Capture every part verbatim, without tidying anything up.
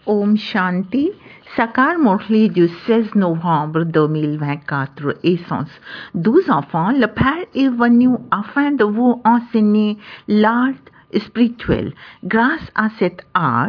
Om Shanti, Sakar Murli du seize novembre deux mille vingt-quatre, Essence. Douze enfants, le Père est venu afin de vous enseigner l'art spirituel. Grâce à cet art,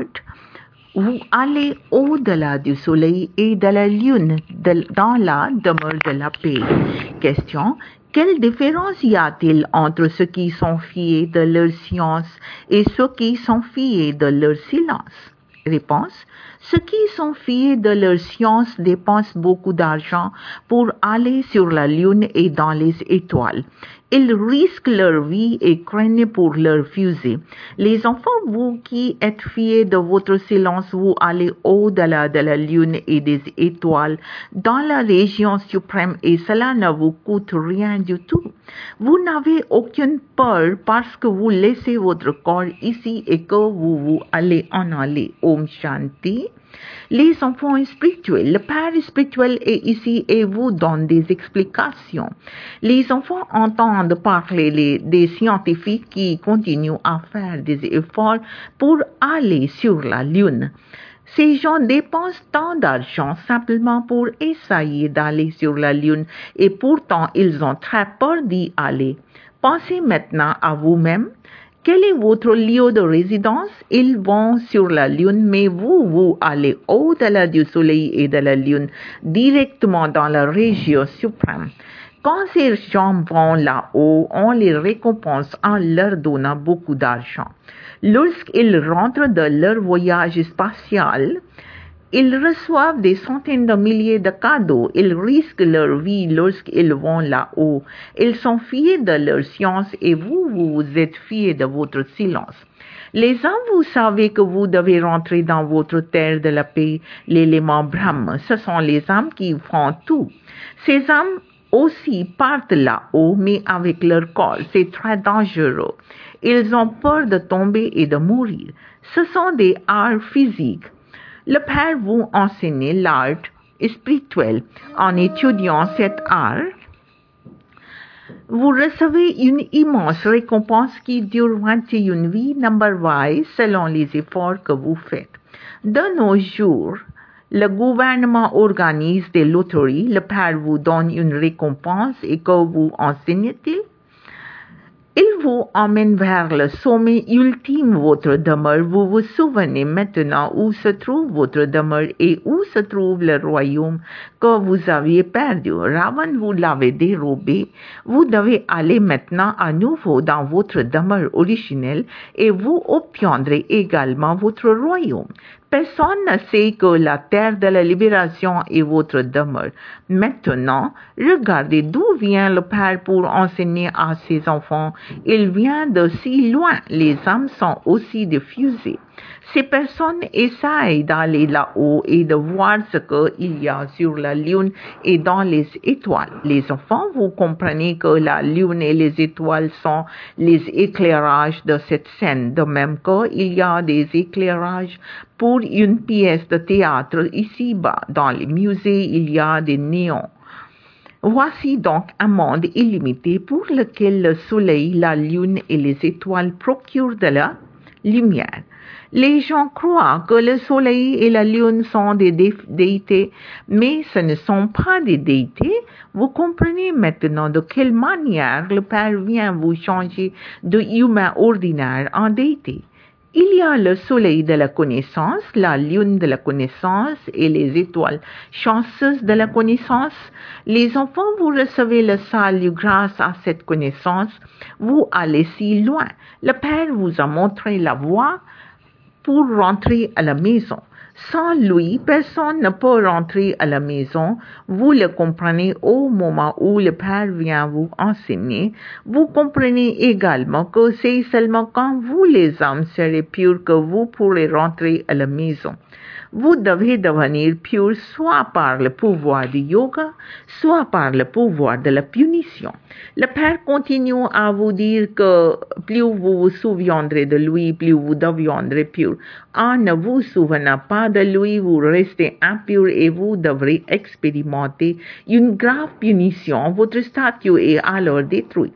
vous allez au-delà du soleil et de la lune, de, dans la demeure de la paix. Question. Quelle différence y a-t-il entre ceux qui sont fiers de leur science et ceux qui sont fiers de leur silence? Réponse. Ceux qui sont fiers de leur science dépensent beaucoup d'argent pour aller sur la lune et dans les étoiles. Ils risquent leur vie et craignent pour leur fusée. Les enfants, vous qui êtes fiers de votre silence, vous allez au-delà de la lune et des étoiles, dans la région suprême, et cela ne vous coûte rien du tout. Vous n'avez aucune peur parce que vous laissez votre corps ici et que vous, vous allez en aller. Om Shanti. Les enfants spirituels, le Père spirituel est ici et vous donne des explications. Les enfants entendent parler les, des scientifiques qui continuent à faire des efforts pour aller sur la Lune. Ces gens dépensent tant d'argent simplement pour essayer d'aller sur la Lune et pourtant ils ont très peur d'y aller. Pensez maintenant à vous-même. Quel est votre lieu de résidence? Ils vont sur la Lune, mais vous, vous allez au-delà du Soleil et de la Lune, directement dans la région suprême. Quand ces gens vont là-haut, on les récompense en leur donnant beaucoup d'argent. Lorsqu'ils rentrent de leur voyage spatial, ils reçoivent des centaines de milliers de cadeaux. Ils risquent leur vie lorsqu'ils vont là-haut. Ils sont fiers de leur science et vous, vous êtes fiers de votre silence. Les âmes, vous savez que vous devez rentrer dans votre terre de la paix, l'élément Brahma. Ce sont les âmes qui font tout. Ces âmes aussi partent là-haut, mais avec leur corps. C'est très dangereux. Ils ont peur de tomber et de mourir. Ce sont des arts physiques. Le Père vous enseigne l'art spirituel. En étudiant cet art, vous recevez une immense récompense qui dure vingt et une vies number-wise selon les efforts que vous faites. De nos jours, le gouvernement organise des loteries. Le Père vous donne une récompense et que vous enseigne-t-il? Il vous emmène vers le sommet ultime, votre demeure. Vous vous souvenez maintenant où se trouve votre demeure et où se trouve le royaume que vous aviez perdu. Ravan vous l'avait dérobé. Vous devez aller maintenant à nouveau dans votre demeure originelle et vous obtiendrez également votre royaume. Personne ne sait que la terre de la libération est votre demeure. Maintenant, regardez d'où vient le Père pour enseigner à ses enfants. Il vient de si loin. Les âmes sont aussi diffusées. Ces personnes essayent d'aller là-haut et de voir ce qu'il y a sur la lune et dans les étoiles. Les enfants, vous comprenez que la lune et les étoiles sont les éclairages de cette scène, de même qu'il y a des éclairages pour une pièce de théâtre ici-bas. Dans les musées, il y a des néons. Voici donc un monde illimité pour lequel le soleil, la lune et les étoiles procurent de la lumière. Les gens croient que le soleil et la lune sont des dé- déités, mais ce ne sont pas des déités. Vous comprenez maintenant de quelle manière le Père vient vous changer de humain ordinaire en déité. Il y a le soleil de la connaissance, la lune de la connaissance et les étoiles chanceuses de la connaissance. Les enfants, vous recevez le salut grâce à cette connaissance. Vous allez si loin. Le Père vous a montré la voie pour rentrer à la maison. Sans lui, personne ne peut rentrer à la maison. Vous le comprenez au moment où le Père vient vous enseigner. Vous comprenez également que c'est seulement quand vous, les âmes, serez pures que vous pourrez rentrer à la maison. Vous devez devenir pur soit par le pouvoir du yoga, soit par le pouvoir de la punition. Le Père continue à vous dire que plus vous vous souviendrez de lui, plus vous deviendrez pur. En ne vous souvenant pas de lui, vous restez impur et vous devrez expérimenter une grave punition. Votre statut est alors détruit.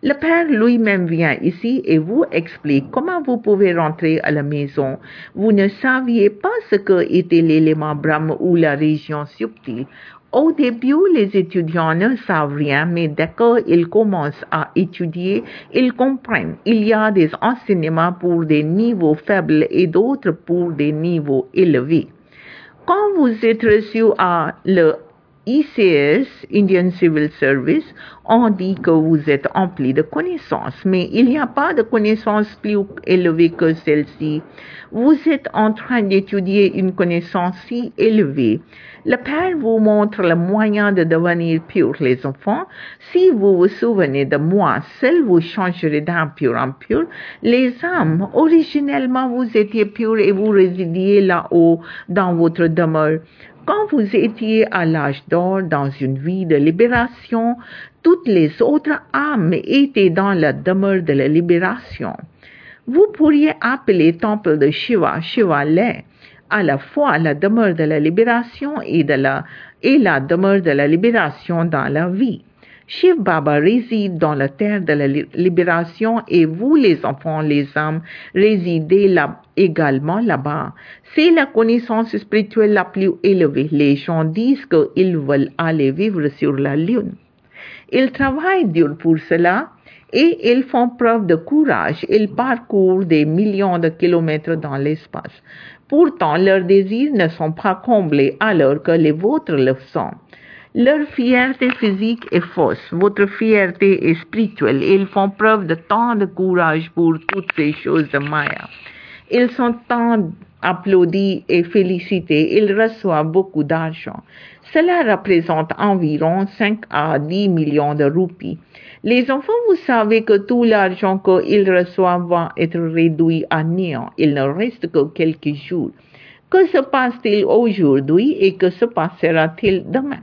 Le Père lui-même vient ici et vous explique comment vous pouvez rentrer à la maison. Vous ne saviez pas ce que était l'élément Brahma ou la région subtile. Au début, les étudiants ne savent rien, mais dès qu'ils commencent à étudier, ils comprennent. Il y a des enseignements pour des niveaux faibles et d'autres pour des niveaux élevés. Quand vous êtes reçu à le I C S, Indian Civil Service, on dit que vous êtes empli de connaissances, mais il n'y a pas de connaissances plus élevées que celle-ci. Vous êtes en train d'étudier une connaissance si élevée. Le Père vous montre le moyen de devenir pur, les enfants. Si vous vous souvenez de moi, seul vous changerez d'impur en pur. Les âmes, originellement vous étiez purs et vous résidiez là-haut dans votre demeure. Quand vous étiez à l'âge d'or dans une vie de libération, toutes les autres âmes étaient dans la demeure de la libération. Vous pourriez appeler temple de Shiva, Shivalaya, à la fois la demeure de la libération et, de la, et la demeure de la libération dans la vie. Shiv Baba réside dans la terre de la libération et vous, les enfants, les âmes, résidez là, également là-bas. C'est la connaissance spirituelle la plus élevée. Les gens disent qu'ils veulent aller vivre sur la lune. Ils travaillent dur pour cela et ils font preuve de courage. Ils parcourent des millions de kilomètres dans l'espace. Pourtant, leurs désirs ne sont pas comblés alors que les vôtres le sont. Leur fierté physique est fausse, votre fierté est spirituelle. Ils font preuve de tant de courage pour toutes ces choses de Maya. Ils sont tant applaudis et félicités, ils reçoivent beaucoup d'argent. Cela représente environ cinq à dix millions de roupies. Les enfants, vous savez que tout l'argent qu'ils reçoivent va être réduit à néant. Il ne reste que quelques jours. Que se passe-t-il aujourd'hui et que se passera-t-il demain?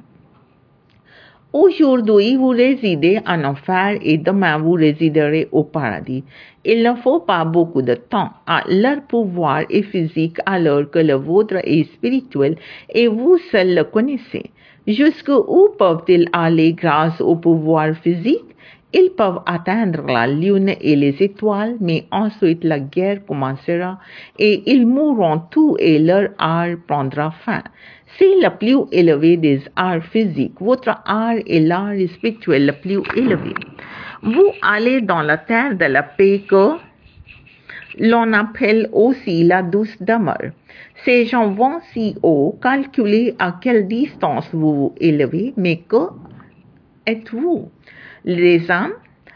Aujourd'hui, vous résidez en enfer et demain, vous résiderez au paradis. Il ne faut pas beaucoup de temps. À leur pouvoir est physique alors que le vôtre est spirituel et vous seul le connaissez. Jusqu'où peuvent-ils aller grâce au pouvoir physique? Ils peuvent atteindre la lune et les étoiles, mais ensuite la guerre commencera et ils mourront tous et leur art prendra fin. C'est le plus élevé des arts physiques. Votre art est l'art spirituel le plus élevé. Vous allez dans la terre de la paix que l'on appelle aussi la douce demeure. Ces gens vont si haut, calculer à quelle distance vous vous élevez, mais que êtes-vous? Les âmes,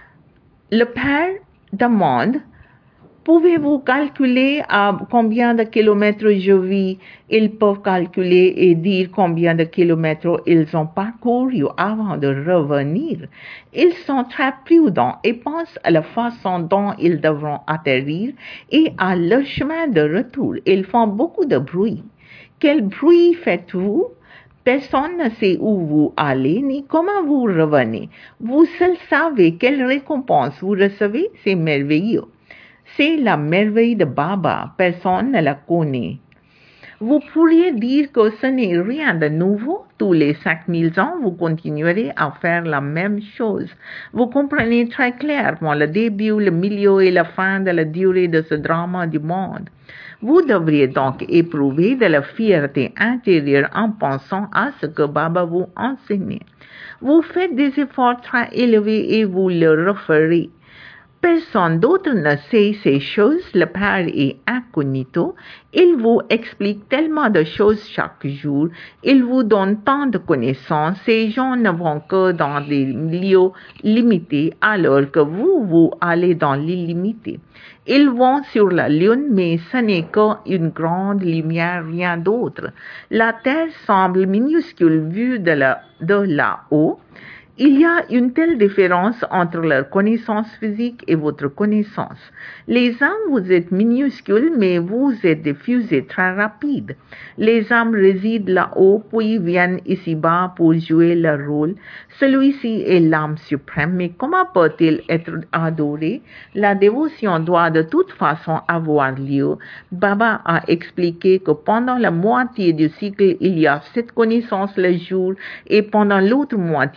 le Père demande, pouvez-vous calculer à combien de kilomètres je vis? Ils peuvent calculer et dire combien de kilomètres ils ont parcouru avant de revenir. Ils sont très prudents et pensent à la façon dont ils devront atterrir et à leur chemin de retour. Ils font beaucoup de bruit. Quel bruit faites-vous? Personne ne sait où vous allez ni comment vous revenez. Vous seul savez quelle récompense vous recevez. C'est merveilleux. C'est la merveille de Baba. Personne ne la connaît. Vous pourriez dire que ce n'est rien de nouveau. Tous les cinq mille ans, vous continuerez à faire la même chose. Vous comprenez très clairement le début, le milieu et la fin de la durée de ce drame du monde. Vous devriez donc éprouver de la fierté intérieure en pensant à ce que Baba vous enseigne. Vous faites des efforts très élevés et vous le referez. Personne d'autre ne sait ces choses, le Père est incognito. Il vous explique tellement de choses chaque jour. Il vous donne tant de connaissances. Ces gens ne vont que dans des lieux limités alors que vous, vous allez dans l'illimité. Ils vont sur la lune, mais ce n'est qu'une grande lumière, rien d'autre. La terre semble minuscule vue de, la, de là-haut. Il y a une telle différence entre leur connaissance physique et votre connaissance. Les âmes, vous êtes minuscules, mais vous êtes des fusées très rapides. Les âmes résident là-haut, puis viennent ici-bas pour jouer leur rôle. Celui-ci est l'âme suprême, mais comment peut-il être adoré? La dévotion doit de toute façon avoir lieu. Baba a expliqué que pendant la moitié du cycle, il y a cette connaissance le jour, et pendant l'autre moitié du cycle,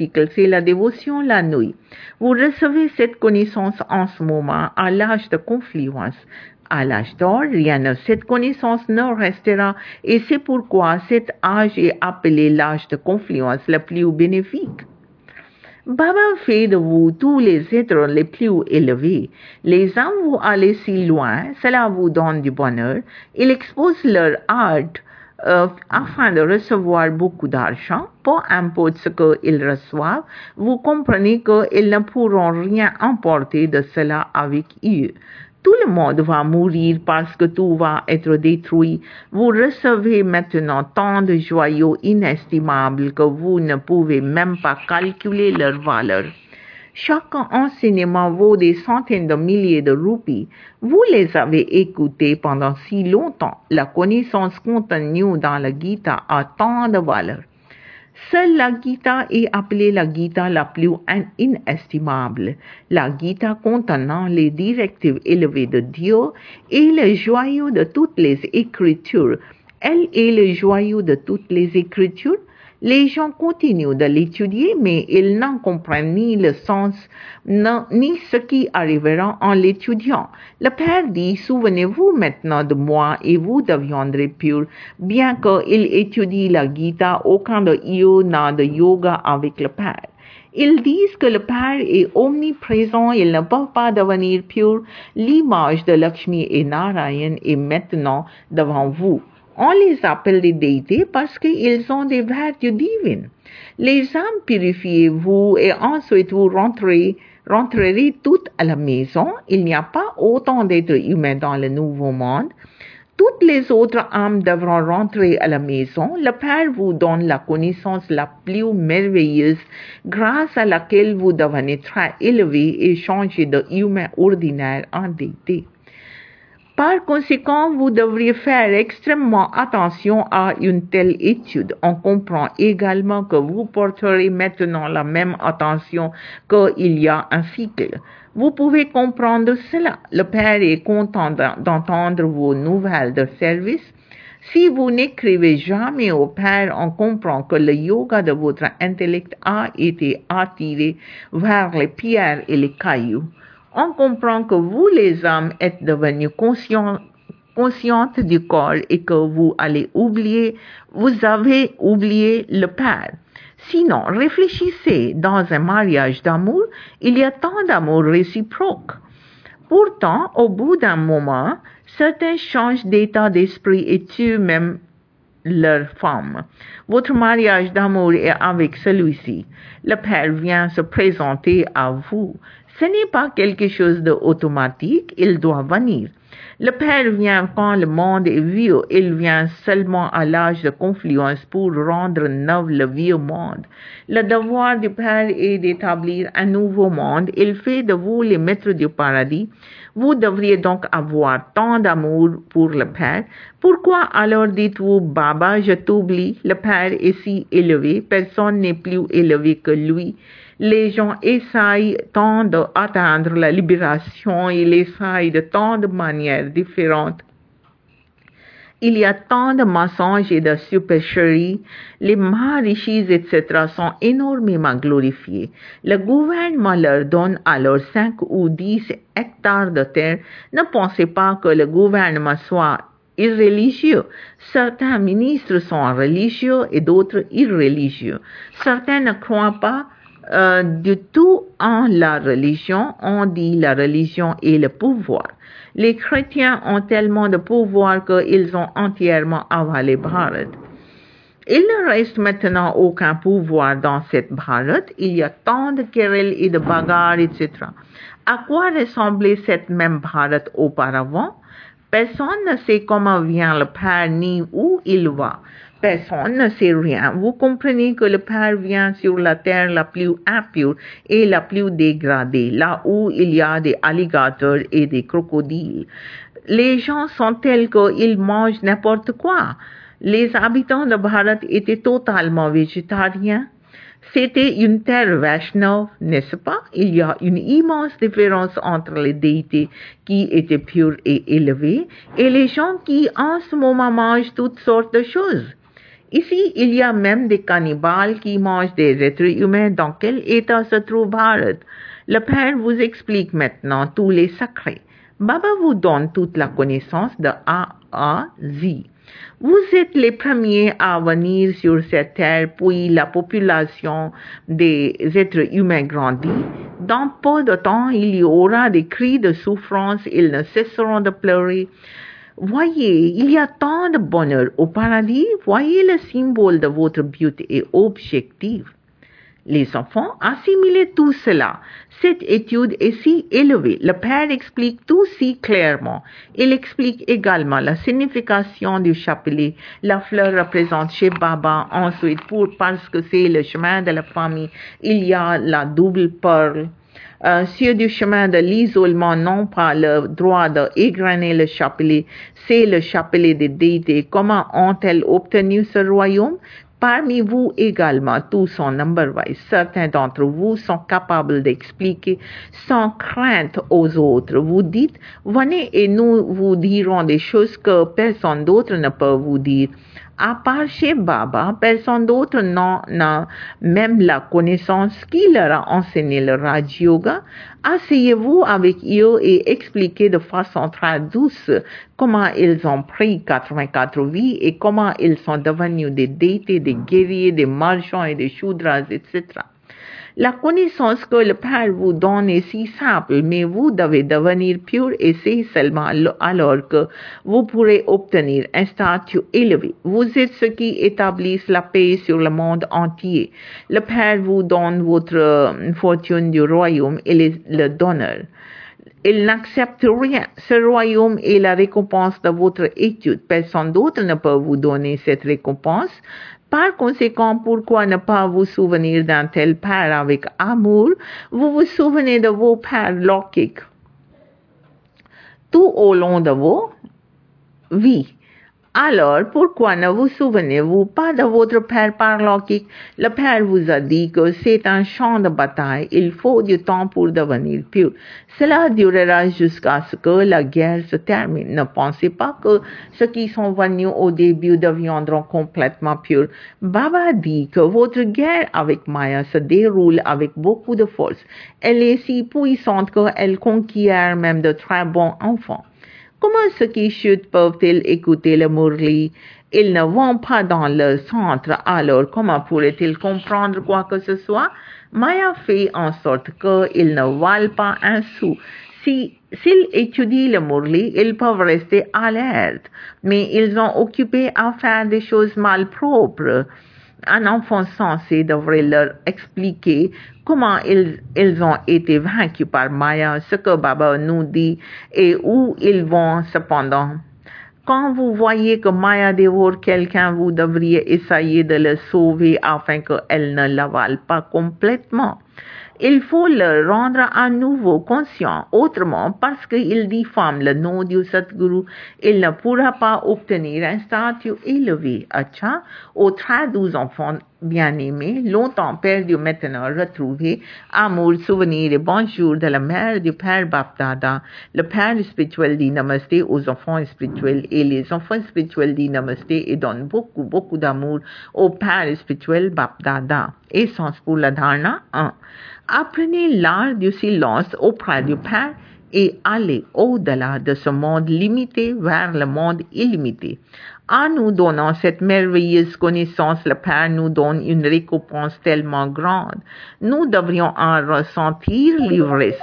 article, c'est la dévotion la nuit. Vous recevez cette connaissance en ce moment à l'âge de confluence. À l'âge d'or, rien ne, cette connaissance ne restera et c'est pourquoi cet âge est appelé l'âge de confluence le plus bénéfique. Baba fait de vous tous les êtres les plus élevés. Les âmes vous allez si loin, cela vous donne du bonheur. Il expose leur art euh, afin de recevoir beaucoup d'argent. Peu importe ce qu'ils reçoivent, vous comprenez qu'ils ne pourront rien emporter de cela avec eux. Tout le monde va mourir parce que tout va être détruit. Vous recevez maintenant tant de joyaux inestimables que vous ne pouvez même pas calculer leur valeur. Chaque enseignement vaut des centaines de milliers de roupies. Vous les avez écoutés pendant si longtemps. La connaissance contenue dans la Gita a tant de valeur. Seule la Gita est appelée la Gita la plus inestimable. La Gita contenant les directives élevées de Dieu est le joyau de toutes les Écritures. Elle est le joyau de toutes les Écritures. Les gens continuent de l'étudier, mais ils n'en comprennent ni le sens, non, ni ce qui arrivera en l'étudiant. Le Père dit, souvenez-vous maintenant de moi et vous deviendrez purs. Bien qu'il étudie la Gita, aucun de eux n'a de yoga avec le Père. Ils disent que le Père est omniprésent, ils ne peuvent pas devenir purs. L'image de Lakshmi et Narayan est maintenant devant vous. On les appelle des déités parce qu'ils ont des vertus divines. Les âmes purifiez-vous et ensuite vous rentrez, rentrerez toutes à la maison. Il n'y a pas autant d'êtres humains dans le nouveau monde. Toutes les autres âmes devront rentrer à la maison. Le Père vous donne la connaissance la plus merveilleuse grâce à laquelle vous devenez très élevé et changez de humain ordinaire en déité. Par conséquent, vous devriez faire extrêmement attention à une telle étude. On comprend également que vous porterez maintenant la même attention qu'il y a un cycle. Vous pouvez comprendre cela. Le Père est content d'entendre vos nouvelles de service. Si vous n'écrivez jamais au Père, on comprend que le yoga de votre intellect a été attiré vers les pierres et les cailloux. On comprend que vous, les âmes, êtes devenus conscients, conscientes du corps et que vous allez oublier, vous avez oublié le Père. Sinon, réfléchissez, dans un mariage d'amour, il y a tant d'amour réciproque. Pourtant, au bout d'un moment, certains changent d'état d'esprit et tuent même leur femme. Votre mariage d'amour est avec celui-ci. Le Père vient se présenter à vous. Ce n'est pas quelque chose d'automatique, il doit venir. Le Père vient quand le monde est vieux, il vient seulement à l'âge de confluence pour rendre neuf le vieux monde. Le devoir du Père est d'établir un nouveau monde, il fait de vous les maîtres du paradis. Vous devriez donc avoir tant d'amour pour le Père. Pourquoi alors dites-vous, Baba, je t'oublie, le Père est si élevé, personne n'est plus élevé que lui. Les gens essayent tant d'atteindre la libération, ils essayent de tant de manières différentes. Il y a tant de mensonges et de supercheries. Les Maharishis, et cetera sont énormément glorifiés. Le gouvernement leur donne alors cinq ou dix hectares de terre. Ne pensez pas que le gouvernement soit irréligieux. Certains ministres sont religieux et d'autres irréligieux. Certains ne croient pas Euh, du tout en la religion. On dit la religion est le pouvoir. Les chrétiens ont tellement de pouvoir qu'ils ont entièrement avalé Bharat. Il ne reste maintenant aucun pouvoir dans cette Bharat. Il y a tant de querelles et de bagarres, et cetera. À quoi ressemblait cette même Bharat auparavant? Personne ne sait comment vient le Père ni où il va. Personne ne sait rien. Vous comprenez que le Père vient sur la terre la plus impure et la plus dégradée, là où il y a des alligators et des crocodiles. Les gens sont tels qu'ils mangent n'importe quoi. Les habitants de Bharat étaient totalement végétariens. C'était une terre Vaishnava, n'est-ce pas? Il y a une immense différence entre les déités qui étaient pures et élevées et les gens qui en ce moment mangent toutes sortes de choses. Ici, il y a même des cannibales qui mangent des êtres humains. Dans quel état se trouve Bharat? Le Père vous explique maintenant tous les secrets. Baba vous donne toute la connaissance de A à Z. Vous êtes les premiers à venir sur cette terre, puis la population des êtres humains grandit. Dans peu de temps, il y aura des cris de souffrance, ils ne cesseront de pleurer. Voyez, il y a tant de bonheur au paradis. Voyez le symbole de votre beauté et objectif. Les enfants, assimilez tout cela. Cette étude est si élevée. Le Père explique tout si clairement. Il explique également la signification du chapelet. La fleur représente chez Baba. Ensuite, pour, parce que c'est le chemin de la famille, il y a la double perle. Euh, sur du chemin de l'isolement, non pas le droit d'égrener le chapelet, c'est le chapelet des déités. Comment ont-elles obtenu ce royaume? Parmi vous également, tous sont number-wise. Certains d'entre vous sont capables d'expliquer sans crainte aux autres. Vous dites, venez et nous vous dirons des choses que personne d'autre ne peut vous dire. À part chez Baba, personne d'autre n'a même la connaissance qui leur a enseigné le Raj Yoga. Asseyez-vous avec eux et expliquez de façon très douce comment ils ont pris quatre-vingt-quatre vies et comment ils sont devenus des déités, des guerriers, des marchands et des shudras, et cetera. La connaissance que le Père vous donne est si simple, mais vous devez devenir pur et c'est seulement alors que vous pourrez obtenir un statut élevé. Vous êtes ceux qui établissent la paix sur le monde entier. Le Père vous donne votre fortune du royaume et est le donneur. Il n'accepte rien. Ce royaume est la récompense de votre étude. Personne d'autre ne peut vous donner cette récompense. Par conséquent, pourquoi ne pas vous souvenir d'un tel père avec amour? Vous vous souvenez de vos pères lockiques tout au long de vos vies. Alors, pourquoi ne vous souvenez-vous pas de votre père parlokik? Le Père vous a dit que c'est un champ de bataille. Il faut du temps pour devenir pur. Cela durera jusqu'à ce que la guerre se termine. Ne pensez pas que ceux qui sont venus au début deviendront complètement purs. Baba dit que votre guerre avec Maya se déroule avec beaucoup de force. Elle est si puissante qu'elle conquiert même de très bons enfants. Comment ceux qui chutent peuvent-ils écouter le Murli? Ils ne vont pas dans le centre, alors comment pourraient-ils comprendre quoi que ce soit? Maya fait en sorte qu'ils ne valent pas un sou. Si, s'ils étudient le Murli, ils peuvent rester alertes, mais ils ont occupé à faire des choses malpropres. Un enfant sensé devrait leur expliquer comment ils, ils ont été vaincus par Maya, ce que Baba nous dit et où ils vont cependant. Quand vous voyez que Maya dévore quelqu'un, vous devriez essayer de le sauver afin qu'elle ne l'avale pas complètement. Il faut le rendre à nouveau conscient. Autrement, parce qu'il diffame le nom du Satguru, il ne pourra pas obtenir un statut élevé. Acha, aux très douze enfants bien-aimés, longtemps perdus, maintenant retrouvés, amour, souvenir et bonjour de la mère du Père Bapdada. Le Père spirituel dit Namasté aux enfants spirituels et les enfants spirituels disent Namasté et donnent beaucoup, beaucoup d'amour au Père spirituel Bapdada. Essence pour la dharna un. Apprenez l'art du silence auprès du Père et allez au-delà de ce monde limité vers le monde illimité. En nous donnant cette merveilleuse connaissance, le Père nous donne une récompense tellement grande. Nous devrions en ressentir l'ivresse.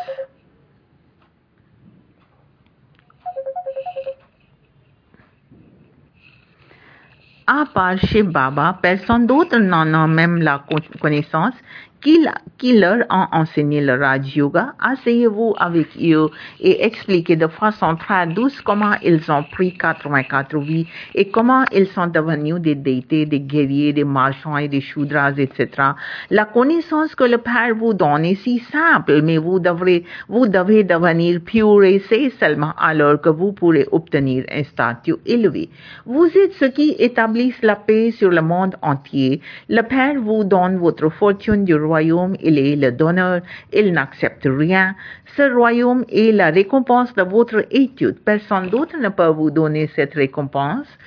À part chez Baba, personne d'autre n'en a même la connaissance qui, qui leur a enseigné le Raj Yoga. Asseyez-vous avec eux et expliquez de façon très douce comment ils ont pris quatre-vingt-quatre vies et comment ils sont devenus des déités, des guerriers, des marchands et des shudras, et cetera. La connaissance que le Père vous donne est si simple, mais vous devrez, vous devez devenir pur et c'est seulement alors que vous pourrez obtenir un statut élevé. Vous êtes ceux qui établissent la paix sur le monde entier. Le Père vous donne votre fortune du royaume. Il est le donneur, il n'accepte rien. Ce royaume est la récompense de votre étude. Personne d'autre ne peut vous donner cette récompense.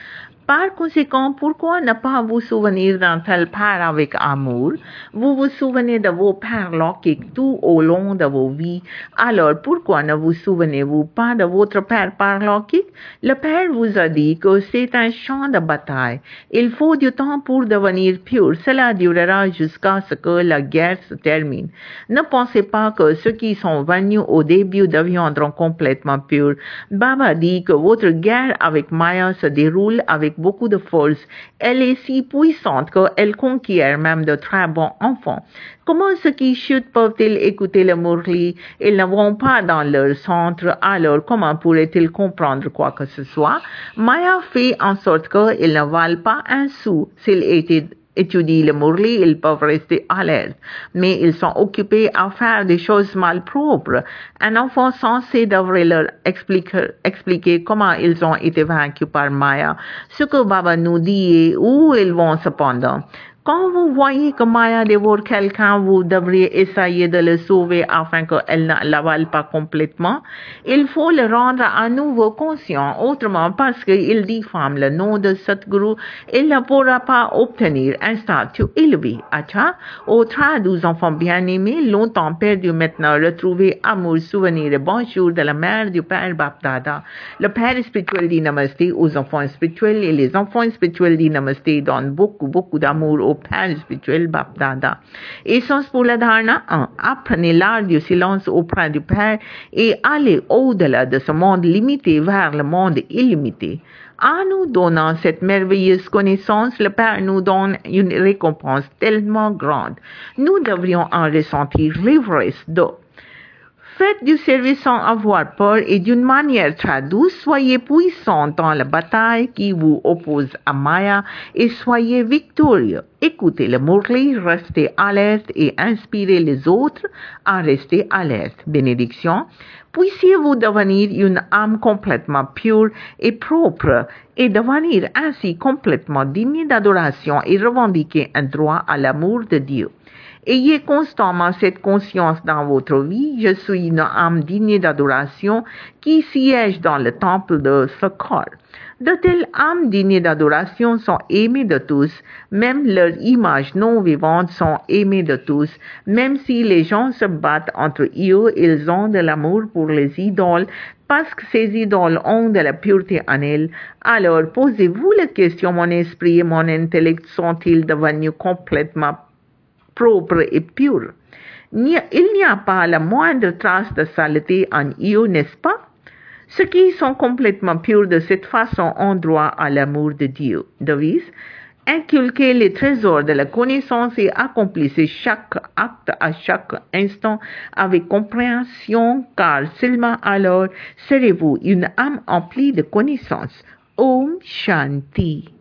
Par conséquent, pourquoi ne pas vous souvenir d'un tel père avec amour? Vous vous souvenez de vos pères logiques tout au long de vos vies. Alors, pourquoi ne vous souvenez-vous pas de votre père parlogique? Le père vous a dit que c'est un champ de bataille. Il faut du temps pour devenir pur. Cela durera jusqu'à ce que la guerre se termine. Ne pensez pas que ceux qui sont venus au début deviendront complètement purs. Baba dit que votre guerre avec Maya se déroule avec beaucoup de force. Elle est si puissante qu'elle conquiert même de très bons enfants. Comment ceux qui chutent peuvent-ils écouter le Murli? Ils ne vont pas dans leur centre, alors comment pourraient-ils comprendre quoi que ce soit? Maya fait en sorte qu'ils ne valent pas un sou. S'ils étaient étudient le Murli, ils peuvent rester alertes, mais ils sont occupés à faire des choses malpropres. Un enfant censé devrait leur expliquer, expliquer comment ils ont été vaincus par Maya, ce que Baba nous dit et où ils vont cependant. Quand vous voyez que Maya dévore quelqu'un, vous devriez essayer de le sauver afin qu'elle ne l'avale pas complètement. Il faut le rendre à nouveau conscient. Autrement, parce qu'il diffame le nom de Sadhguru, il ne pourra pas obtenir un statut élevé. Acha, aux douze enfants bien-aimés, longtemps perdus, maintenant retrouvés, amour, souvenir et bonjour de la mère du père Bapdada. Le père spirituel dit namasté aux enfants spirituels et les enfants spirituels dit namasté donnent beaucoup, beaucoup d'amour aux père spirituel Bapdada. Essence pour la dharana un. Apprenez l'art du silence auprès du Père et allez au-delà de ce monde limité vers le monde illimité. En nous donnant cette merveilleuse connaissance, le Père nous donne une récompense tellement grande. Nous devrions en ressentir l'ivresse d'eau. Faites du service sans avoir peur et d'une manière très douce, soyez puissants dans la bataille qui vous oppose à Maya et soyez victorieux. Écoutez le Murli, restez alerte et inspirez les autres à rester alerte. Bénédiction. Puissiez-vous devenir une âme complètement pure et propre et devenir ainsi complètement digne d'adoration et revendiquer un droit à l'amour de Dieu. Ayez constamment cette conscience dans votre vie. Je suis une âme digne d'adoration qui siège dans le temple de ce corps. De telles âmes dignes d'adoration sont aimées de tous, même leurs images non vivantes sont aimées de tous. Même si les gens se battent entre eux, ils ont de l'amour pour les idoles, parce que ces idoles ont de la pureté en elles. Alors posez-vous la question, mon esprit et mon intellect sont-ils devenus complètement propre et pur? Il n'y a pas la moindre trace de saleté en eux, n'est-ce pas? Ceux qui sont complètement purs de cette façon ont droit à l'amour de Dieu. Devise. Inculquez les trésors de la connaissance et accomplissez chaque acte à chaque instant avec compréhension, car seulement alors serez-vous une âme emplie de connaissance. Om Shanti.